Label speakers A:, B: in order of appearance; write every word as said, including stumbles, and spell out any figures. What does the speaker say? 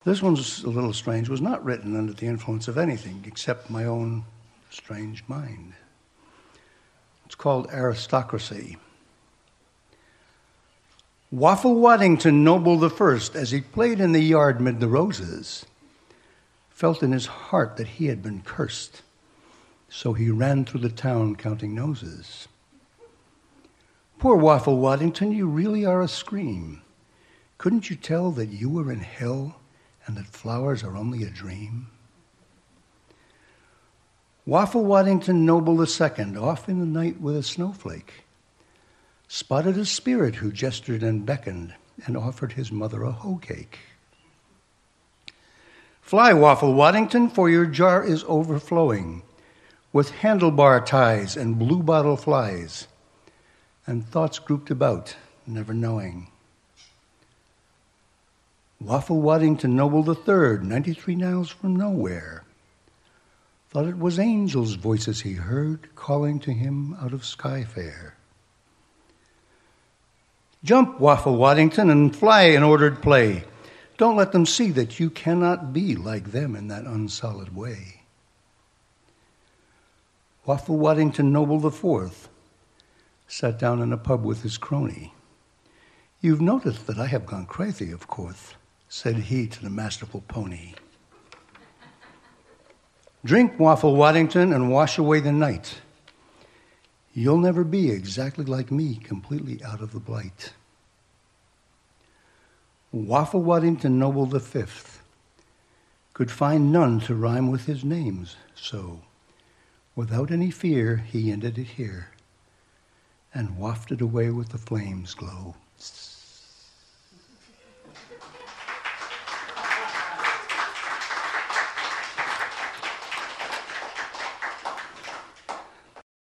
A: This one's a little strange. It was not written under the influence of anything except my own strange mind. It's called Aristocracy. Waffle Waddington, noble the first, as he played in the yard mid the roses, felt in his heart that he had been cursed. So he ran through the town counting noses. Poor Waffle Waddington, you really are a scream. Couldn't you tell that you were in hell and that flowers are only a dream? Waffle Waddington, noble the second, off in the night with a snowflake, spotted a spirit who gestured and beckoned and offered his mother a hoe cake. Fly, Waffle Waddington, for your jar is overflowing with handlebar ties and blue bottle flies and thoughts grouped about, never knowing. Waffle Waddington, noble the third, ninety-three miles from nowhere, thought it was angels' voices he heard calling to him out of Skyfair. Jump, Waffle Waddington, and fly in ordered play. Don't let them see that you cannot be like them in that unsolid way. Waffle Waddington, noble the fourth, sat down in a pub with his crony. You've noticed that I have gone crazy, of course, said he to the masterful pony. Drink, Waffle Waddington, and wash away the night. You'll never be exactly like me, completely out of the blight. Waffle Waddington, noble the fifth, could find none to rhyme with his names, so without any fear he ended it here and wafted away with the flames glow.